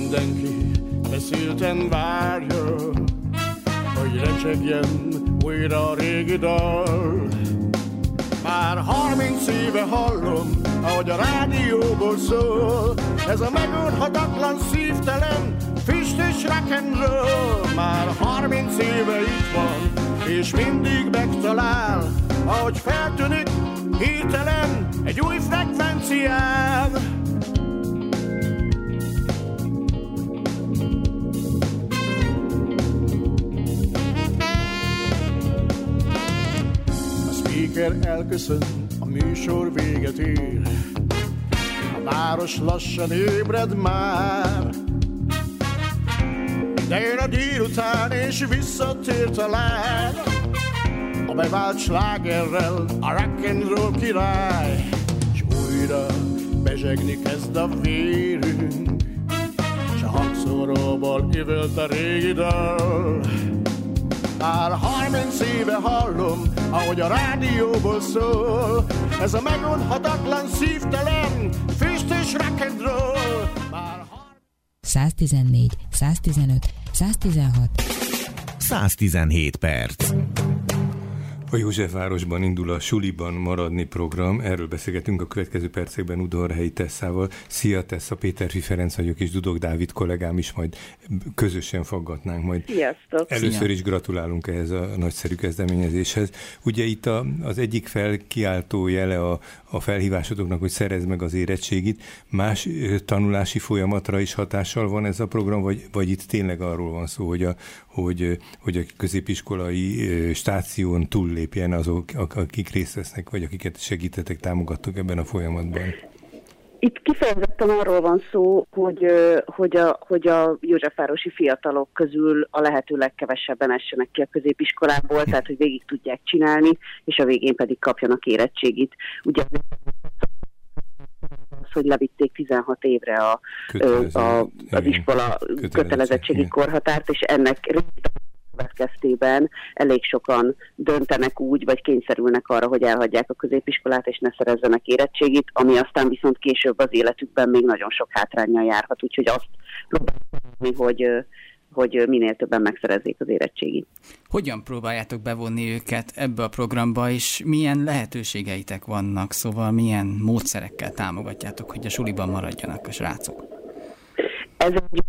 mindenki feszülten várja, hogy recsegjen újra a régi dal. Már 30 éve hallom, ahogy a rádióból szól, ez a megoldhatatlan, szívtelen, füstös rock'n'roll. Már 30 éve itt van, és mindig megtalál, ahogy feltűnik hirtelen egy új frekvencián. A speaker elköszön, a műsor véget ér, a város lassan ébred már. De jön a délután és visszatér talán a bevált slágerrel a rock'n'roll király. S újra bezsegni kezd a vérünk, s a hangszóróból üvölt a régi dal. Már 30 éve hallom, ahogy a rádióból szól, ez a megoldhatatlan, szívtelen, füstös rock'n'roll. 114, 115, 116, 117 perc. A Józsefvárosban indul a Suliban maradni program. Erről beszélgetünk a következő percekben Udvarhelyi Tesszával. Szia Tessa, Péterfi Ferenc vagyok, és Dudok Dávid kollégám is, majd közösen faggatnánk majd. Sziasztok! Először is gratulálunk ehhez a nagyszerű kezdeményezéshez. Ugye itt az egyik felkiáltó jele a felhívásotoknak, hogy szerezd meg az érettségit. Más tanulási folyamatra is hatással van ez a program, vagy itt tényleg arról van szó, hogy a középiskolai stáción túllépjen azok, akik részt vesznek, vagy akiket segítetek, támogattok ebben a folyamatban? Itt kifejezetten arról van szó, hogy a józsefvárosi fiatalok közül a lehető legkevesebben essenek ki a középiskolából, tehát hogy végig tudják csinálni, és a végén pedig kapjanak érettségit. Ugye hogy levitték 16 évre az iskola kötelezettségi korhatárt, és ennek következtében elég sokan döntenek úgy, vagy kényszerülnek arra, hogy elhagyják a középiskolát, és ne szerezzenek érettségit, ami aztán viszont később az életükben még nagyon sok hátránnyal járhat, úgyhogy azt próbálni, hogy minél többen megszerezzék az érettségit. Hogyan próbáljátok bevonni őket ebbe a programba, és milyen lehetőségeitek vannak, szóval milyen módszerekkel támogatjátok, hogy a suliban maradjanak a srácok? Ez egy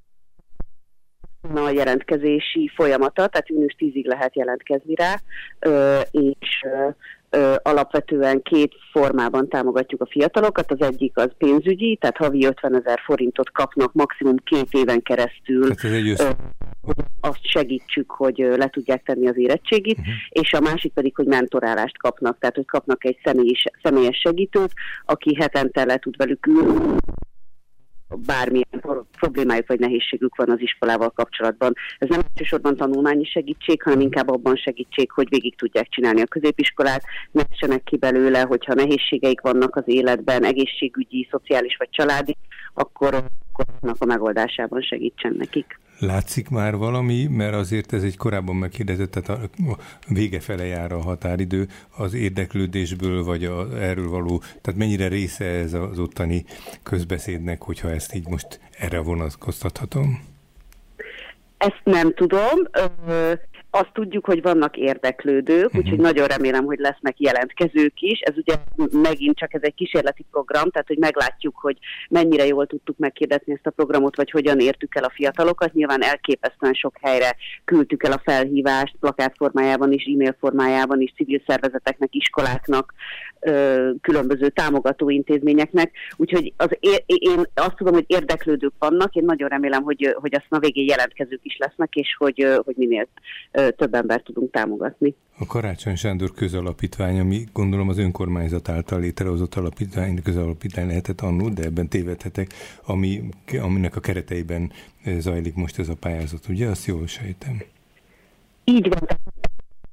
a jelentkezési folyamata, tehát június 10-ig lehet jelentkezni rá, és alapvetően két formában támogatjuk a fiatalokat. Az egyik az pénzügyi, tehát havi 50 000 forintot kapnak maximum 2 éven keresztül. Azt segítsük, hogy le tudják tenni az érettségit, és a másik pedig, hogy mentorálást kapnak, tehát hogy kapnak egy személyes segítőt, aki hetente le tud velük ülni, bármilyen problémájuk vagy nehézségük van az iskolával kapcsolatban. Ez nem elsősorban tanulmányi segítség, hanem inkább abban segítség, hogy végig tudják csinálni a középiskolát, ne essenek ki belőle, hogyha nehézségeik vannak az életben, egészségügyi, szociális vagy családi, akkor a megoldásában segítsen nekik. Látszik már valami, mert azért ez egy korábban megkérdezett, tehát a vége fele jár a határidő, az érdeklődésből, vagy erről való, tehát mennyire része ez az ottani közbeszédnek, hogyha ezt így most erre vonatkoztathatom? Ezt nem tudom. Azt tudjuk, hogy vannak érdeklődők, úgyhogy nagyon remélem, hogy lesznek jelentkezők is. Ez ugye megint csak ez egy kísérleti program, tehát hogy meglátjuk, hogy mennyire jól tudtuk megkérdezni ezt a programot, vagy hogyan értük el a fiatalokat. Nyilván elképesztően sok helyre küldtük el a felhívást, plakát formájában is, e-mail formájában is, civil szervezeteknek, iskoláknak, különböző támogató intézményeknek. Úgyhogy én azt tudom, hogy érdeklődők vannak, én nagyon remélem, hogy aztán a végén jelentkezők is lesznek, és hogy minél több embert tudunk támogatni. A Karácsony Sándor közalapítvány, ami gondolom az önkormányzat által létrehozott közalapítvány lehetett annó, de ebben tévedhetek, aminek a kereteiben zajlik most ez a pályázat, ugye? Azt jól sejtem. Így van.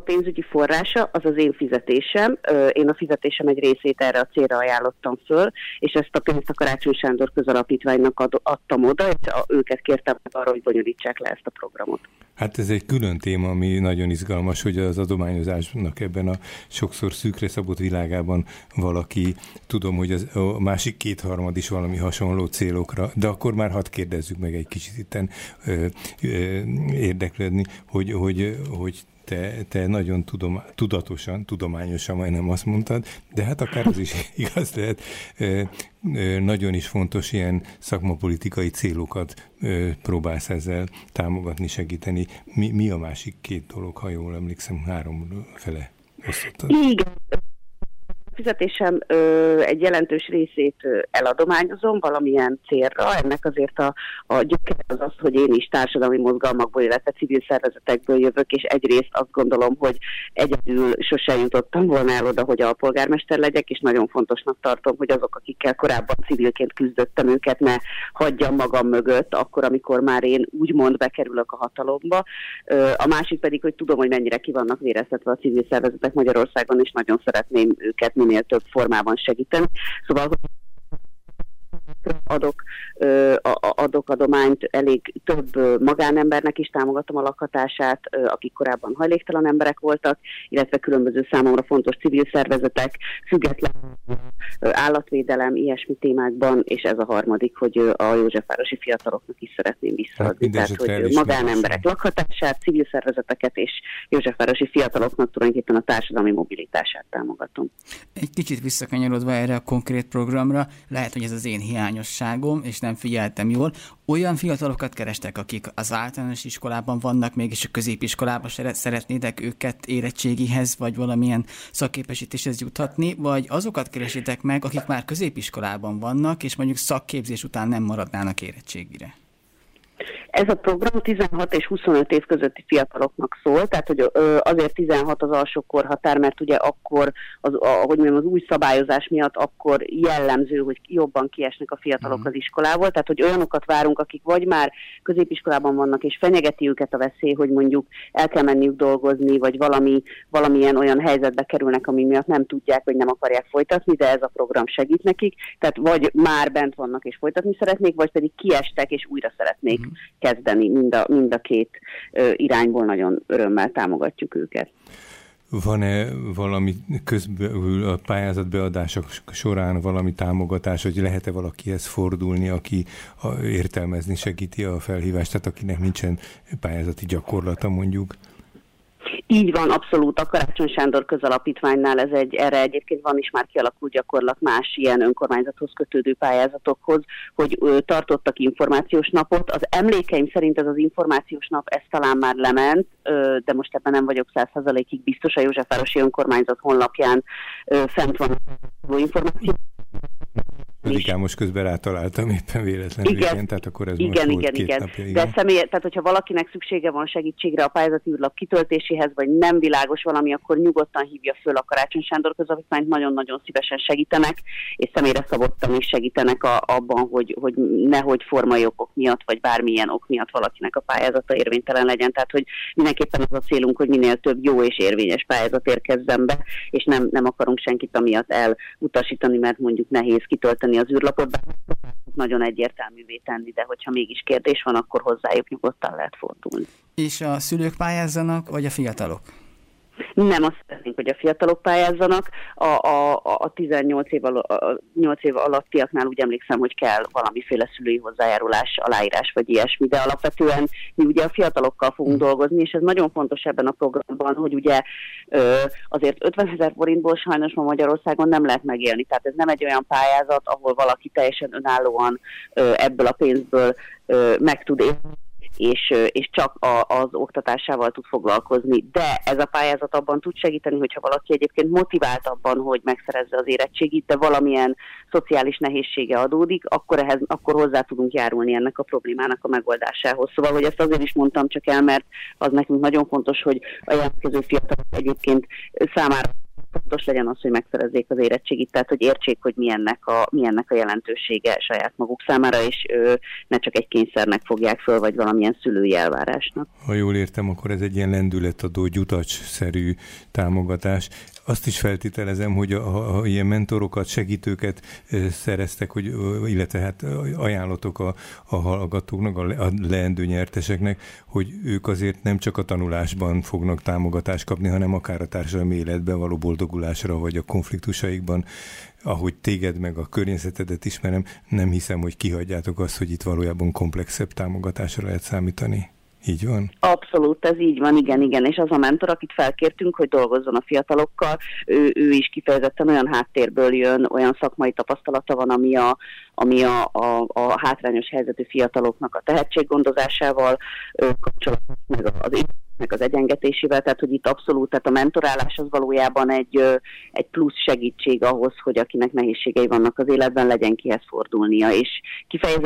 pénzügyi forrása az az én fizetésem. Én a fizetésem egy részét erre a célra ajánlottam föl, és ezt a pénzt a Karácsony Sándor Közalapítványnak adtam oda, és őket kértem arra, hogy bonyolítsák le ezt a programot. Hát ez egy külön téma, ami nagyon izgalmas, hogy az adományozásnak ebben a sokszor szűkre szabott világában valaki, tudom, hogy a másik kétharmad is valami hasonló célokra, de akkor már hadd kérdezzük meg egy kicsit itten érdeklődni, hogy te nagyon tudatosan, tudományosan majdnem azt mondtad, de hát akár az is igaz lehet, nagyon is fontos ilyen szakmapolitikai célokat próbálsz ezzel támogatni, segíteni. Mi a másik két dolog, ha jól emlékszem, 3 fele osztottad? Igen. A fizetésem egy jelentős részét eladományozom valamilyen célra. Ennek azért a gyökere az, hogy én is társadalmi mozgalmakból, illetve civil szervezetekből jövök, és egyrészt azt gondolom, hogy egyedül sosem jutottam volna el oda, hogy alpolgármester legyek, és nagyon fontosnak tartom, hogy azok, akikkel korábban civilként küzdöttem, őket ne hagyjam magam mögött, akkor, amikor már én úgymond bekerülök a hatalomba. A másik pedig, hogy tudom, hogy mennyire ki vannak véreztetve a civil szervezetek Magyarországon, és nagyon szeretném őket minél több formában segíteni. Szóval adok adományt elég több magánembernek is, támogatom a lakhatását, akik korábban hajléktalan emberek voltak, illetve különböző számomra fontos civil szervezetek, független állatvédelem, ilyesmi témákban, és ez a harmadik, hogy a józsefvárosi fiataloknak is szeretném visszaadni. Tehát, hogy magánemberek lakhatását, civil szervezeteket és józsefvárosi fiataloknak tulajdonképpen a társadalmi mobilitását támogatom. Egy kicsit visszakanyarodva erre a konkrét programra, lehet, hogy ez az én hiányosságom, és nem figyeltem jól. Olyan fiatalokat kerestek, akik az általános iskolában vannak, mégis a középiskolában szeretnétek őket érettségihez, vagy valamilyen szakképesítéshez juthatni, vagy azokat keresitek meg, akik már középiskolában vannak, és mondjuk szakképzés után nem maradnának érettségire? Ez a program 16 és 25 év közötti fiataloknak szól, tehát hogy azért 16 az alsó korhatár, mert ugye akkor, az új szabályozás miatt akkor jellemző, hogy jobban kiesnek a fiatalok az iskolából, tehát hogy olyanokat várunk, akik vagy már középiskolában vannak, és fenyegeti őket a veszély, hogy mondjuk el kell menniük dolgozni, vagy valamilyen olyan helyzetbe kerülnek, ami miatt nem tudják, vagy nem akarják folytatni, de ez a program segít nekik, tehát vagy már bent vannak és folytatni szeretnék, vagy pedig kiestek és újra szeretnék kezdeni. Mind a két irányból nagyon örömmel támogatjuk őket. Van-e valami közből a pályázatbeadások során valami támogatás, hogy lehet-e valakihez fordulni, aki értelmezni segíti a felhívást, tehát akinek nincsen pályázati gyakorlata mondjuk? Így van, abszolút. A Karácsony Sándor Közalapítványnál erre egyébként van is már kialakult gyakorlat más ilyen önkormányzathoz kötődő pályázatokhoz, hogy tartottak információs napot. Az emlékeim szerint ez az információs nap, ez talán már lement, de most ebben nem vagyok 100%-ig biztos, a Józsefvárosi Önkormányzat honlapján fent van az információ. Pedig most közben rátaláltam éppen véletlenül, tehát akkor ez most volt két napja. De tehát hogyha valakinek szüksége van segítségre a pályázati űrlap kitöltéséhez, vagy nem világos valami, akkor nyugodtan hívja föl a Karácsony Sándor Közalapítványt, nagyon-nagyon szívesen segítenek, és személyre szabottan is segítenek abban, hogy nehogy formai okok miatt, vagy bármilyen ok miatt valakinek a pályázata érvénytelen legyen. Tehát, hogy mindenképpen az a célunk, hogy minél több jó és érvényes pályázat érkezzen be, és nem akarunk senkit amiatt elutasítani, mert mondjuk nehéz kitölteni az űrlapot, de nagyon egyértelművé tenni, de hogyha mégis kérdés van, akkor hozzájuk nyugodtan lehet fordulni. És a szülők pályázzanak, vagy a fiatalok? Nem, azt szeretnénk, hogy a fiatalok pályázzanak. A 18 év alattiaknál úgy emlékszem, hogy kell valamiféle szülői hozzájárulás, aláírás vagy ilyesmi, de alapvetően mi ugye a fiatalokkal fogunk dolgozni, és ez nagyon fontos ebben a programban, hogy ugye azért 50 000 forintból sajnos ma Magyarországon nem lehet megélni. Tehát ez nem egy olyan pályázat, ahol valaki teljesen önállóan ebből a pénzből meg tud élni, és csak az oktatásával tud foglalkozni. De ez a pályázat abban tud segíteni, hogyha valaki egyébként motivált abban, hogy megszerezze az érettségit, de valamilyen szociális nehézsége adódik, akkor hozzá tudunk járulni ennek a problémának a megoldásához. Szóval, hogy ezt azért is mondtam csak el, mert az nekünk nagyon fontos, hogy a jelentkező fiatalok egyébként számára fontos legyen az, hogy megszerezzék az érettségit, tehát hogy értsék, hogy mi ennek a jelentősége saját maguk számára, és ne csak egy kényszernek fogják föl, vagy valamilyen szülői elvárásnak. Ha jól értem, akkor ez egy ilyen lendületadó, gyutacs-szerű támogatás. Azt is feltételezem, hogy ha ilyen mentorokat, segítőket szereztek, illetve hát ajánlotok a hallgatóknak, a leendő nyerteseknek, hogy ők azért nem csak a tanulásban fognak támogatást kapni, hanem akár a társadalmi életben való boldogulásra, vagy a konfliktusaikban, ahogy téged meg a környezetedet ismerem, nem hiszem, hogy kihagyjátok azt, hogy itt valójában komplexebb támogatásra lehet számítani. Így van? Abszolút, ez így van, igen, és az a mentor, akit felkértünk, hogy dolgozzon a fiatalokkal, ő is kifejezetten olyan háttérből jön, olyan szakmai tapasztalata van, ami a hátrányos helyzetű fiataloknak a tehetséggondozásával kapcsolatos, meg az egyengetésével, tehát hogy itt abszolút, tehát a mentorálás az valójában egy plusz segítség ahhoz, hogy akinek nehézségei vannak az életben, legyen kihez fordulnia, és kifejezetten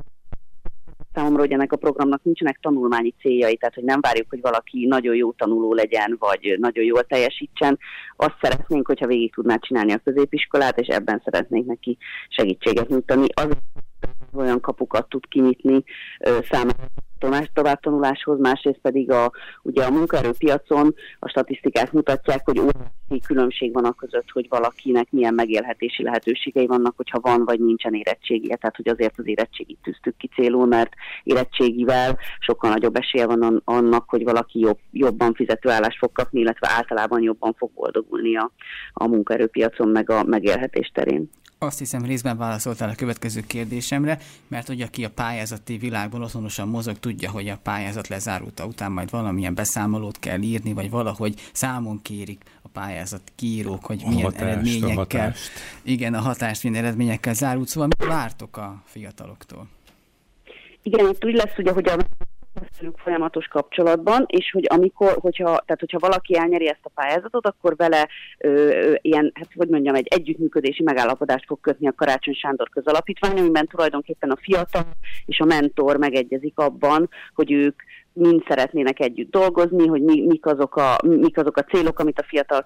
számomra, hogy ennek a programnak nincsenek tanulmányi céljai, tehát hogy nem várjuk, hogy valaki nagyon jó tanuló legyen, vagy nagyon jól teljesítsen. Azt szeretnénk, hogyha végig tudná csinálni a középiskolát, és ebben szeretnénk neki segítséget nyújtani. Azért olyan kapukat tud kinyitni számára továbbtanuláshoz, másrészt pedig ugye a munkaerőpiacon a statisztikák mutatják, hogy óriási különbség van a között, hogy valakinek milyen megélhetési lehetőségei vannak, hogyha van vagy nincsen érettségije. Tehát, hogy azért az érettségit tűztük ki célul, mert érettségivel sokkal nagyobb esélye van annak, hogy valaki jobban fizető állást fog kapni, illetve általában jobban fog boldogulni a munkaerőpiacon meg a megélhetés terén. Azt hiszem, részben válaszoltál a következő kérdésemre, mert hogy aki a pályázati világban otthonosan mozog, tudja, hogy a pályázat lezárulta után majd valamilyen beszámolót kell írni, vagy valahogy számon kérik a pályázat kiírók, hogy milyen eredményekkel. Igen, a hatást milyen eredményekkel zárult. Szóval mit vártok a fiataloktól? Igen, itt úgy lesz ugye, hogy a folyamatos kapcsolatban, és hogy hogyha valaki elnyeri ezt a pályázatot, akkor vele egy együttműködési megállapodást fog kötni a Karácsony Sándor Közalapítvány, amiben tulajdonképpen a fiatal és a mentor megegyezik abban, hogy ők mind szeretnének együtt dolgozni, hogy mik azok a célok, amit a fiatal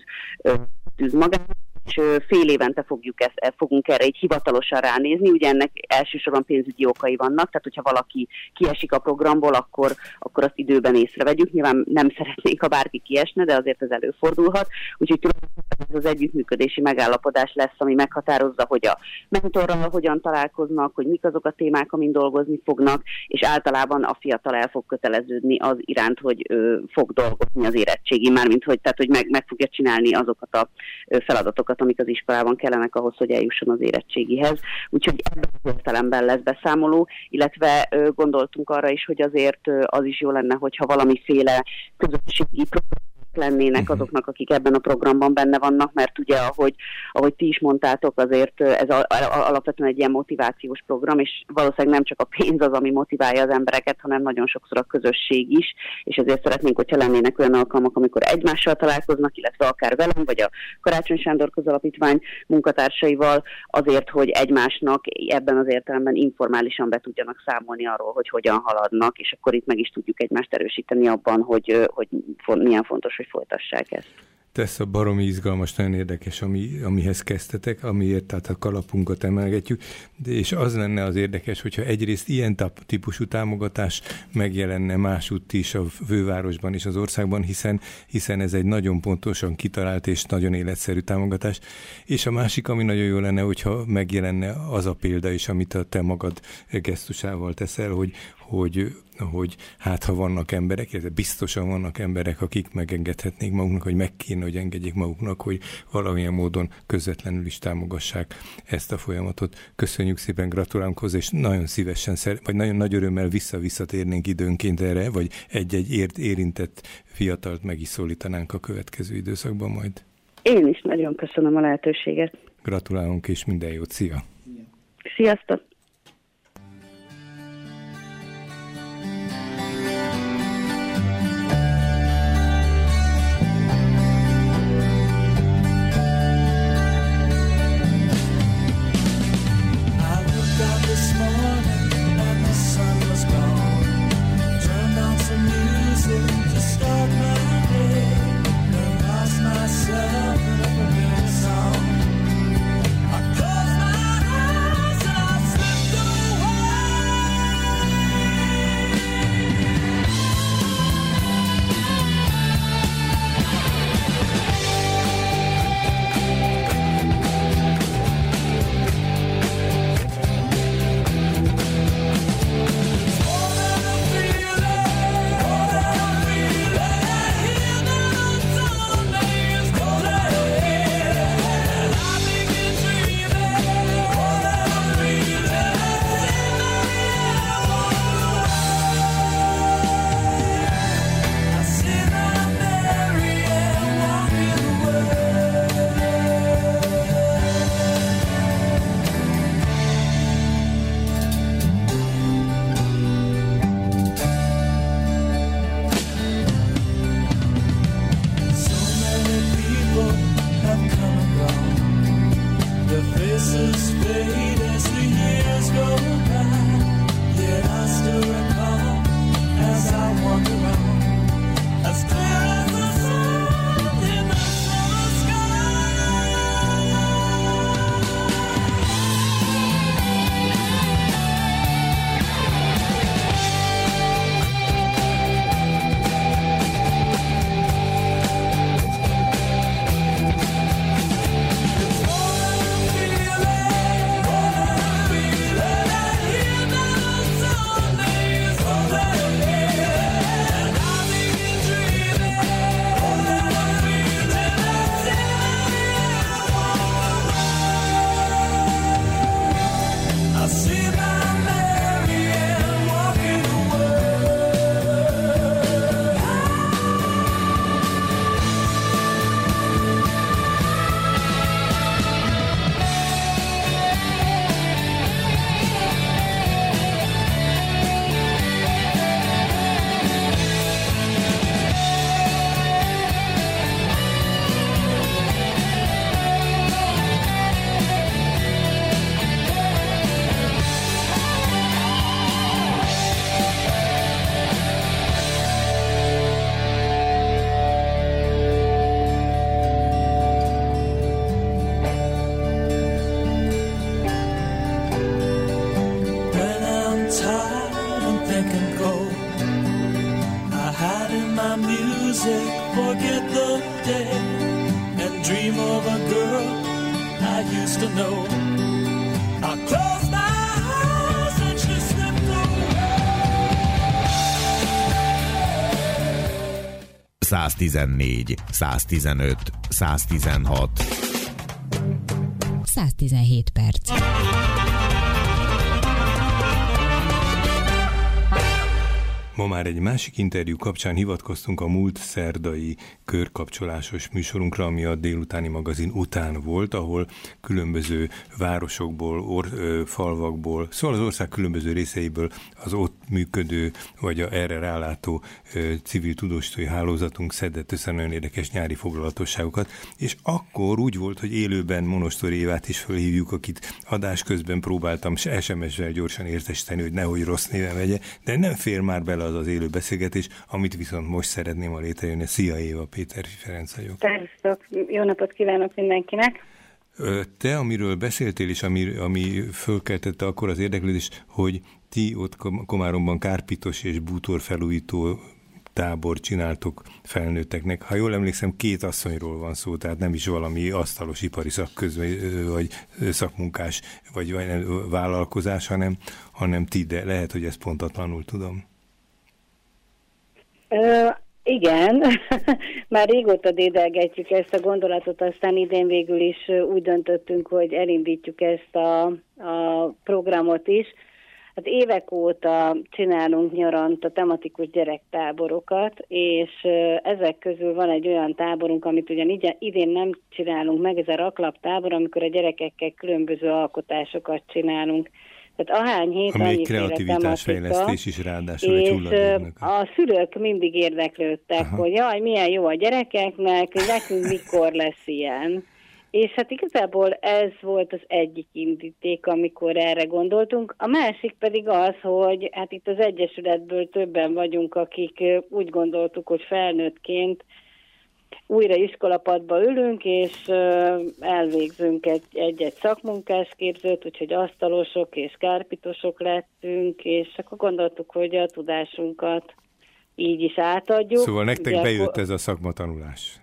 kitűz magának, és fél évente fogunk erre így hivatalosan ránézni, ugye ennek elsősorban pénzügyi okai vannak, tehát hogyha valaki kiesik a programból, akkor azt időben észrevegyük. Nyilván nem szeretnénk, ha bárki kiesne, de azért ez előfordulhat. Úgyhogy ez az együttműködési megállapodás lesz, ami meghatározza, hogy a mentorral hogyan találkoznak, hogy mik azok a témák, amin dolgozni fognak, és általában a fiatal el fog köteleződni az iránt, hogy fog dolgozni az érettségi, mármint hogy meg fogja csinálni azokat a feladatokat, amik az iskolában kellenek ahhoz, hogy eljusson az érettségihez. Úgyhogy ebben az értelemben lesz beszámoló, illetve gondoltunk arra is, hogy azért az is jó lenne, hogyha valamiféle közösségi lennének azoknak, akik ebben a programban benne vannak, mert ugye, ahogy ti is mondtátok, azért ez alapvetően egy ilyen motivációs program, és valószínűleg nem csak a pénz az, ami motiválja az embereket, hanem nagyon sokszor a közösség is, és ezért szeretnénk, hogyha lennének olyan alkalmak, amikor egymással találkoznak, illetve akár velem, vagy a Karácsony Sándor Közalapítvány munkatársaival, azért, hogy egymásnak ebben az értelemben informálisan be tudjanak számolni arról, hogy hogyan haladnak, és akkor itt meg is tudjuk egymást erősíteni abban, hogy milyen fontos, hogy folytassák ezt. Tesz a baromi izgalmas, nagyon érdekes, amihez kezdtetek, amiért tehát a kalapunkat emelgetjük, és az lenne az érdekes, hogyha egyrészt ilyen típusú támogatás megjelenne másútt is a fővárosban és az országban, hiszen ez egy nagyon pontosan kitalált és nagyon életszerű támogatás, és a másik, ami nagyon jó lenne, hogyha megjelenne az a példa is, amit a te magad gesztusával teszel, hogy hát ha vannak emberek, illetve biztosan vannak emberek, akik megengedhetnék maguknak, hogy meg kéne, hogy engedjék maguknak, hogy valamilyen módon közvetlenül is támogassák ezt a folyamatot. Köszönjük szépen, gratulálunk hozzá, és nagyon szívesen, vagy nagyon nagy örömmel visszatérnénk időnként erre, vagy egy érintett fiatalt meg is szólítanánk a következő időszakban majd. Én is nagyon köszönöm a lehetőséget. Gratulálunk, és minden jót, szia! Sziasztok! Start my day, and lost myself in a tired and think and go. I hide in my music, forget the day, and dream of a girl I used to know. I close my eyes and she slipped away. 114, 115, 116. 117 perc. Ma már egy másik interjú kapcsán hivatkoztunk a múlt szerdai körkapcsolásos műsorunkra, ami a délutáni magazin után volt, ahol különböző városokból, falvakból, szóval az ország különböző részeiből az ott működő, vagy erre rálátó civil tudósítói hálózatunk szedett össze nagyon érdekes nyári foglalatosságokat, és akkor úgy volt, hogy élőben Monostori Évát is fölhívjuk, akit adás közben próbáltam SMS-vel gyorsan értesíteni, hogy nehogy rossz néven vegye, de nem fér már bele az élő beszélgetés, amit viszont most szeretném a létrejönni. Szia Éva, Péterfi Ferenc vagyok. Szervusztok, jó napot kívánok mindenkinek! Te, amiről beszéltél, és ami fölkeltette akkor az érdeklődést, hogy ti ott Komáromban kárpitos és bútorfelújító tábor csináltok felnőtteknek. Ha jól emlékszem, 2 asszonyról van szó, tehát nem is valami asztalos ipari vagy szakmunkás, vagy vállalkozás, hanem ti, de lehet, hogy ezt pontatlanul tudom. Igen, már régóta dédelgetjük ezt a gondolatot, aztán idén végül is úgy döntöttünk, hogy elindítjuk ezt a programot is. Hát évek óta csinálunk nyaranta tematikus gyerektáborokat, és ezek közül van egy olyan táborunk, amit ugyan idén nem csinálunk meg, ez a raklaptábor, amikor a gyerekekkel különböző alkotásokat csinálunk. Tehát ahány hét, ami egy kreativitásfejlesztés is ráadásul egy hulladéknak. A szülők mindig érdeklődtek, hogy jaj, milyen jó a gyerekeknek, nekünk mikor lesz ilyen. És hát igazából ez volt az egyik indíték, amikor erre gondoltunk. A másik pedig az, hogy hát itt az Egyesületből többen vagyunk, akik úgy gondoltuk, hogy felnőttként újra iskolapadba ülünk, és elvégzünk egy-egy szakmunkásképzőt, úgyhogy asztalosok és kárpitosok lettünk, és akkor gondoltuk, hogy a tudásunkat így is átadjuk. Szóval nektek bejött ez a szakmatanulás.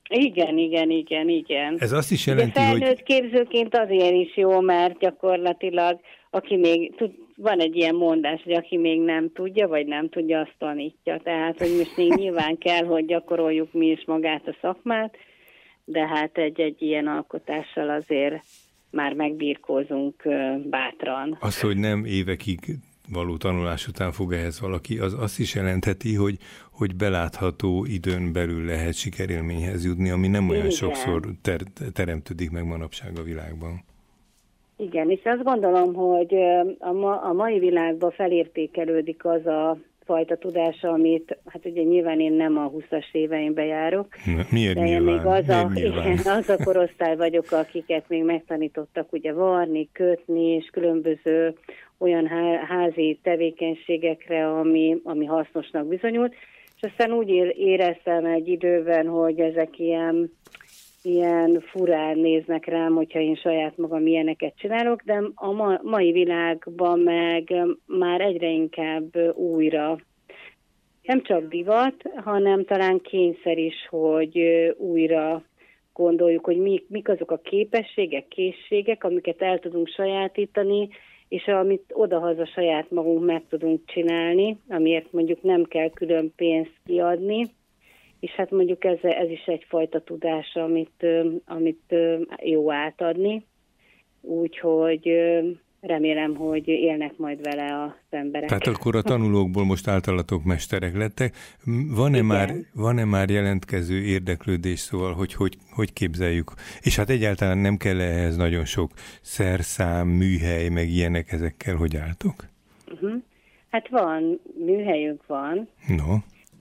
Igen. Ez azt is jelenti, hogy... felnőtt képzőként azért is jó, mert gyakorlatilag aki még van egy ilyen mondás, hogy aki még nem tudja, vagy nem tudja, azt tanítja. Tehát, hogy most még nyilván kell, hogy gyakoroljuk mi is magát a szakmát, de hát egy ilyen alkotással azért már megbirkózunk bátran. Az, hogy nem évekig való tanulás után fog ehhez valaki, az azt is jelentheti, hogy belátható időn belül lehet sikerélményhez jutni, ami nem olyan sokszor teremtődik meg manapság a világban. Igen, és azt gondolom, hogy a mai világban felértékelődik az a fajta tudása, amit, hát ugye nyilván én nem a 20-as éveimbe járok. Miért de nyilván? Még az a korosztály vagyok, akiket még megtanítottak ugye varni, kötni, és különböző olyan házi tevékenységekre, ami hasznosnak bizonyult. És aztán úgy éreztem egy időben, hogy ezek ilyen furán néznek rám, hogyha én saját magam ilyeneket csinálok, de a mai világban meg már egyre inkább újra nem csak divat, hanem talán kényszer is, hogy újra gondoljuk, hogy mik azok a képességek, készségek, amiket el tudunk sajátítani, és amit odahaza saját magunk meg tudunk csinálni, amiért mondjuk nem kell külön pénzt kiadni, és hát mondjuk ez is egyfajta tudás, amit jó átadni, úgyhogy remélem, hogy élnek majd vele az emberek. Tehát akkor a tanulókból most általatok mesterek lettek. Van-e már jelentkező érdeklődés, szóval, hogy képzeljük? És hát egyáltalán nem kell ehhez nagyon sok szerszám, műhely, meg ilyenek, ezekkel hogy álltok? Hát műhelyünk van. No.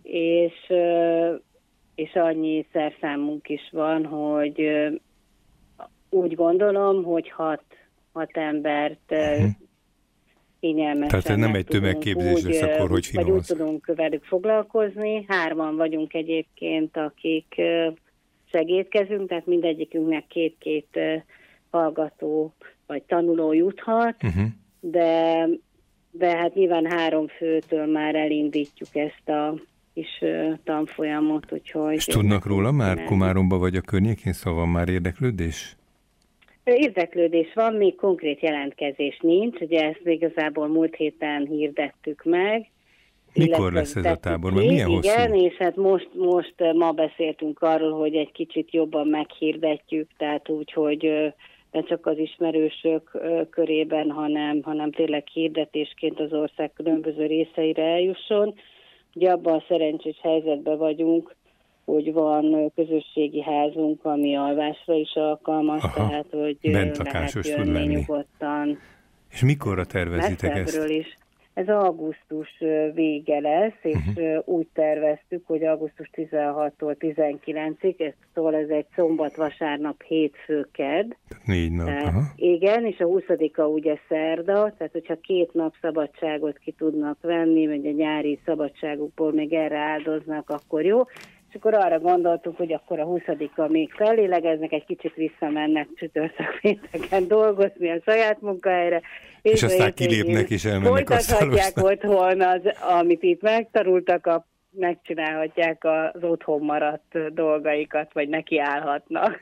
És annyi szerszámunk is van, hogy úgy gondolom, hogy hat embert kényelmesen. Tehát nem egy tömegképzés lesz akkor, hogy vagy úgy tudunk velük foglalkozni. 3 vagyunk egyébként, akik segítkezünk, tehát mindegyikünknek 2 hallgató vagy tanuló juthat, de de hát nyilván 3 főtől már elindítjuk ezt a kis tanfolyamot, úgyhogy... És tudnak róla már Komáromba vagy a környékén, szóval van már érdeklődés? Érdeklődés van, még konkrét jelentkezés nincs, ugye ezt igazából múlt héten hirdettük meg. Mikor lesz ez a tábor? Mert milyen hosszú? Igen, és hát most ma beszéltünk arról, hogy egy kicsit jobban meghirdetjük, tehát úgy, hogy ne csak az ismerősök körében, hanem tényleg hirdetésként az ország különböző részeire eljusson. Ugye abban a szerencsés helyzetben vagyunk, hogy van közösségi házunk, ami alvásra is alkalmas, tehát hogy lehet jönni nyugodtan. És mikorra tervezitek ezt? Is. Ez augusztus vége lesz, és úgy terveztük, hogy augusztus 16-tól 19-ig, szóval ez egy szombat, vasárnap, hétfő, kedd. 4 nap, igen, és a 20-a ugye szerda, tehát hogyha 2 nap szabadságot ki tudnak venni, vagy a nyári szabadságukból még erre áldoznak, akkor jó. És akkor arra gondoltuk, hogy akkor a 20-a még fellélegeznek, egy kicsit visszamennek csütörtök pénteken dolgozni a saját munkahelyre. És aztán kilépnek és elmennek a folytathatják otthon, amit itt megtanultak, megcsinálhatják az otthon maradt dolgaikat, vagy nekiállhatnak.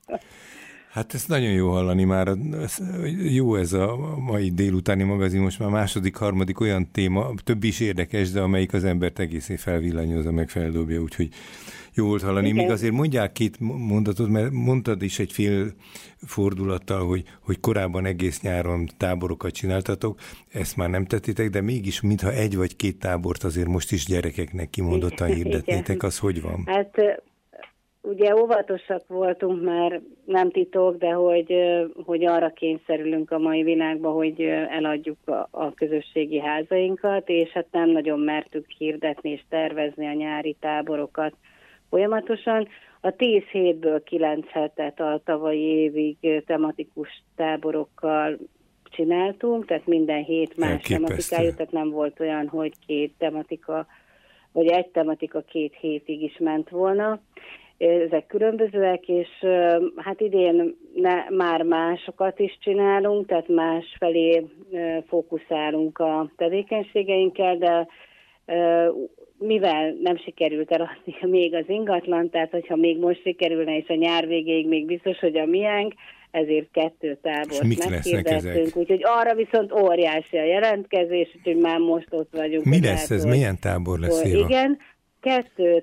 Hát ez nagyon jó hallani már. Jó ez a mai délutáni magazin, most már második, harmadik olyan téma, több is érdekes, de amelyik az embert egészé felvillanyozza, meg feldobja, úgyhogy jó volt hallani. Igen. Még azért mondják 2 mondatot, mert mondtad is egy fél fordulattal, hogy korábban egész nyáron táborokat csináltatok, ezt már nem tettétek, de mégis mintha 1 vagy 2 tábort azért most is gyerekeknek kimondottan hirdetnétek, az hogy van? Hát ugye óvatosak voltunk, már nem titok, de hogy arra kényszerülünk a mai világban, hogy eladjuk a közösségi házainkat, és hát nem nagyon mertük hirdetni és tervezni a nyári táborokat folyamatosan. A 10 hétből 9 hetet a tavalyi évig tematikus táborokkal csináltunk, tehát minden hét más tematikájú, tehát nem volt olyan, hogy 2 tematika, vagy egy tematika 2 hétig is ment volna. Ezek különbözőek, és hát idén már másokat is csinálunk, tehát másfelé fókuszálunk a tevékenységeinkkel, de mivel nem sikerült eladni még az ingatlan, tehát hogyha még most sikerülne, és a nyár végéig még biztos, hogy a miénk, ezért 2 tábort meghirdettünk, úgyhogy arra viszont óriási a jelentkezés, úgyhogy már most ott vagyunk. Mi lesz ez? Milyen tábor lesz, Éva? Igen, 2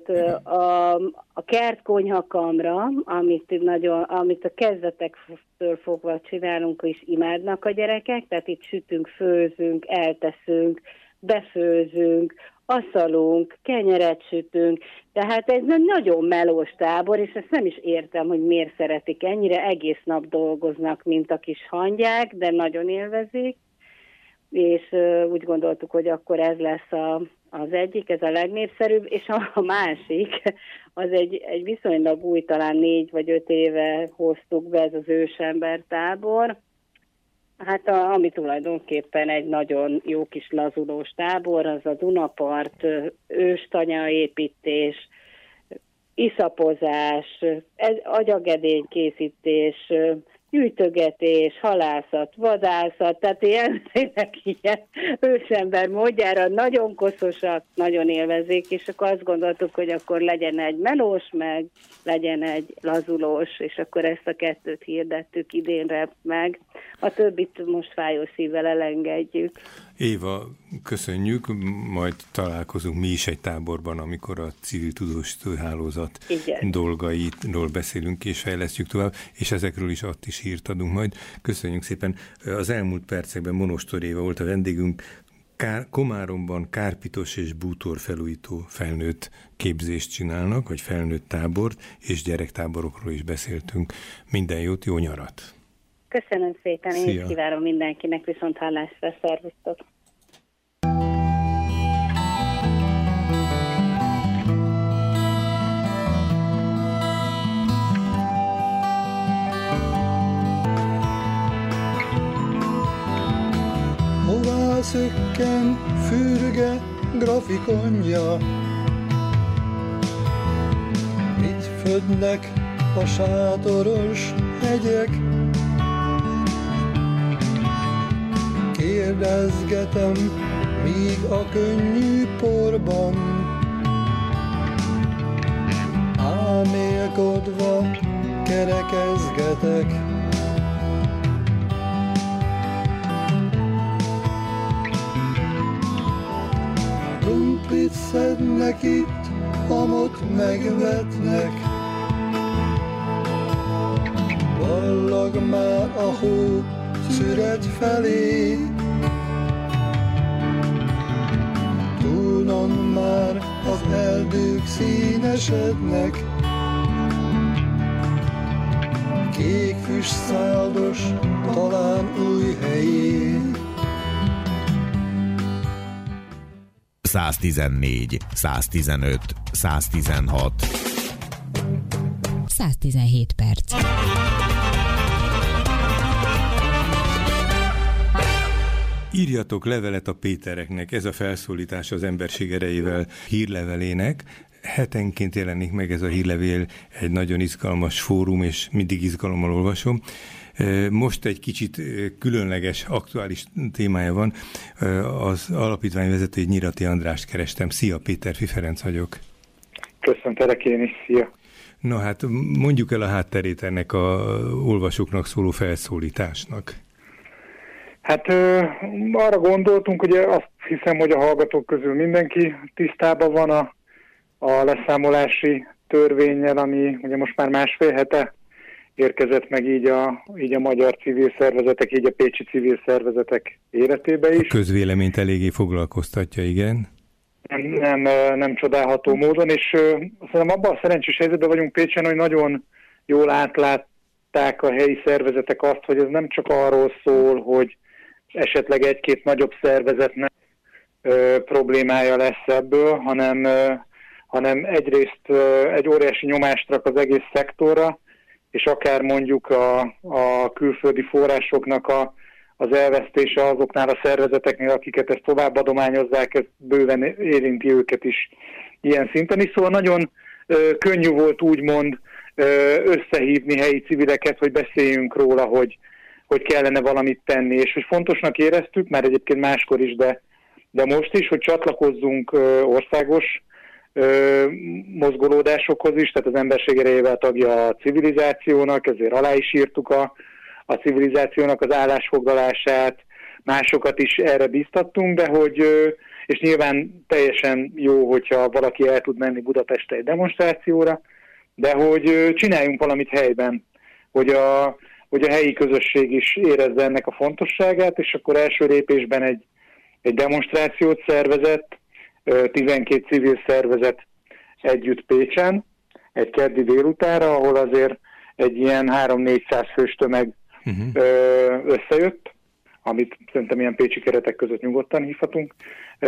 a kertkonyhakamra, amit a kezdetektől fogva csinálunk, és imádnak a gyerekek, tehát itt sütünk, főzünk, elteszünk, befőzünk, aszalunk, kenyeret sütünk, tehát ez nagyon melós tábor, és ezt nem is értem, hogy miért szeretik ennyire, egész nap dolgoznak, mint a kis hangyák, de nagyon élvezik, és úgy gondoltuk, hogy akkor ez lesz az egyik, ez a legnépszerűbb, és a másik, az egy viszonylag új, talán 4 vagy 5 éve hoztuk be, ez az ősember tábor, hát ami tulajdonképpen egy nagyon jó kis lazulós tábor, az a Dunapart, őstanyaépítés, iszapozás, agyagedénykészítés, gyűjtögetés, halászat, vadászat, tehát ilyen ősember módjára nagyon koszosak, nagyon élvezik, és akkor azt gondoltuk, hogy akkor legyen egy melós, meg legyen egy lazulós, és akkor ezt a 2 hirdettük idénre meg. A többit most fájó szívvel elengedjük. Éva, köszönjük, majd találkozunk mi is egy táborban, amikor a civil tudós hálózat dolgaitról beszélünk és fejlesztjük tovább, és ezekről is ott is hírt adunk majd. Köszönjük szépen. Az elmúlt percekben Monostor Éva volt a vendégünk. Komáromban kárpitos és bútorfelújító felnőtt képzést csinálnak, vagy felnőtt tábort, és gyerektáborokról is beszéltünk. Minden jót, jó nyarat! Köszönöm szépen, én is kívánom mindenkinek, viszont hallásra, szervusztok! Hová szökken fürge grafikonja? Mit födnek a sátoros hegyek? kérdezgetem, míg a könnyű porban álmélkodva kerekezgetek. Krumplit szednek itt, amott megvetnek, ballag már a hó szüret felé, túlnon már az erdők színesednek, kék füstszáldos talán új helyé. 114, 115, 116. 117 perc. Írjatok levelet a Pétereknek, ez a felszólítás az Emberség erejével hírlevelének. Hetenként jelenik meg ez a hírlevél, egy nagyon izgalmas fórum, és mindig izgalommal olvasom. Most egy kicsit különleges, aktuális témája van. Az alapítvány vezetőjét, Nyirati Andrást kerestem. Szia, Péterfi Ferenc vagyok. Köszöntelek én is, szia. Na hát mondjuk el a hátterét ennek a olvasóknak szóló felszólításnak. Hát arra gondoltunk, ugye azt hiszem, hogy a hallgatók közül mindenki tisztában van a leszámolási törvénnyel, ami ugye most már másfél hete érkezett meg így a magyar civil szervezetek, így a pécsi civil szervezetek életébe is. A közvéleményt eléggé foglalkoztatja, igen. Nem csodálható módon, és szerintem abban a szerencsés helyzetben vagyunk Pécsen, hogy nagyon jól átlátták a helyi szervezetek azt, hogy ez nem csak arról szól, hogy esetleg egy-két nagyobb szervezetnek problémája lesz ebből, hanem egyrészt egy óriási nyomást rak az egész szektorra, és akár mondjuk a külföldi forrásoknak az elvesztése azoknál a szervezeteknél, akiket ezt tovább adományozzák, ez bőven érinti őket is ilyen szinten is. Szóval nagyon könnyű volt úgymond összehívni helyi civileket, hogy beszéljünk róla, hogy kellene valamit tenni, és hogy fontosnak éreztük, már egyébként máskor is, de most is, hogy csatlakozzunk országos mozgolódásokhoz is, tehát az Emberség erejével tagja a civilizációnak, ezért alá is írtuk a civilizációnak az állásfoglalását, másokat is erre bíztattunk, de hogy, és nyilván teljesen jó, hogyha valaki el tud menni Budapestre egy demonstrációra, de hogy csináljunk valamit helyben, hogy a helyi közösség is érezze ennek a fontosságát, és akkor első lépésben egy demonstrációt szervezett, 12 civil szervezet együtt Pécsen, egy keddi délutánra, ahol azért egy ilyen 300-400 fős tömeg összejött, amit szerintem ilyen pécsi keretek között nyugodtan hívhatunk,